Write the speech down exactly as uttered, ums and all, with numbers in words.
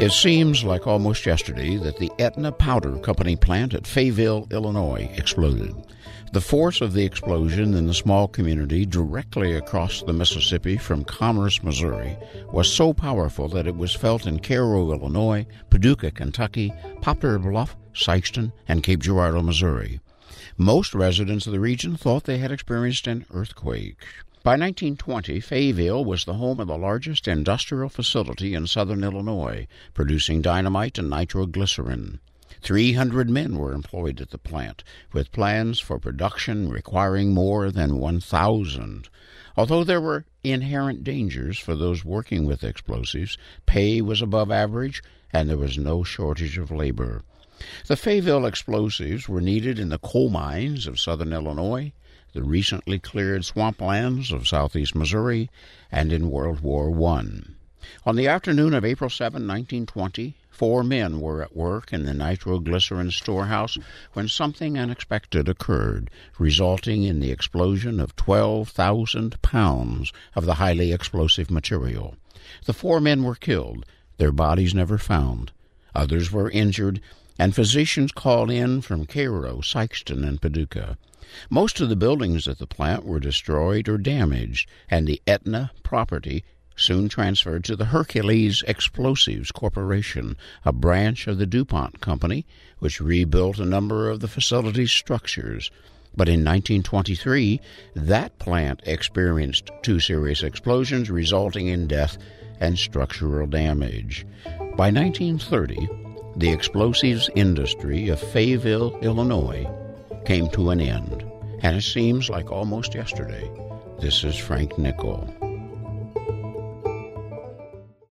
It seems like almost yesterday that the Aetna Powder Company plant at Fayetteville, Illinois, exploded. The force of the explosion in the small community directly across the Mississippi from Commerce, Missouri, was so powerful that it was felt in Cairo, Illinois, Paducah, Kentucky, Poplar Bluff, Sikeston, and Cape Girardeau, Missouri. Most residents of the region thought they had experienced an earthquake. By nineteen twenty, Fayetteville was the home of the largest industrial facility in southern Illinois, producing dynamite and nitroglycerin. Three hundred men were employed at the plant, with plans for production requiring more than one thousand. Although there were inherent dangers for those working with explosives, pay was above average, and there was no shortage of labor. The Fayetteville explosives were needed in the coal mines of southern Illinois, the recently cleared swamplands of southeast Missouri, and in World War One. On the afternoon of April seventh, nineteen twenty, four men were at work in the nitroglycerin storehouse when something unexpected occurred, resulting in the explosion of twelve thousand pounds of the highly explosive material. The four men were killed, their bodies never found. Others were injured, and physicians called in from Cairo, Sikeston, and Paducah. Most of the buildings at the plant were destroyed or damaged, and the Aetna property soon transferred to the Hercules Explosives Corporation, a branch of the DuPont Company, which rebuilt a number of the facility's structures. But in nineteen twenty-three, that plant experienced two serious explosions, resulting in death and structural damage. By nineteen thirty, the explosives industry of Fayetteville, Illinois, came to an end, and it seems like almost yesterday. This is Frank Nickel.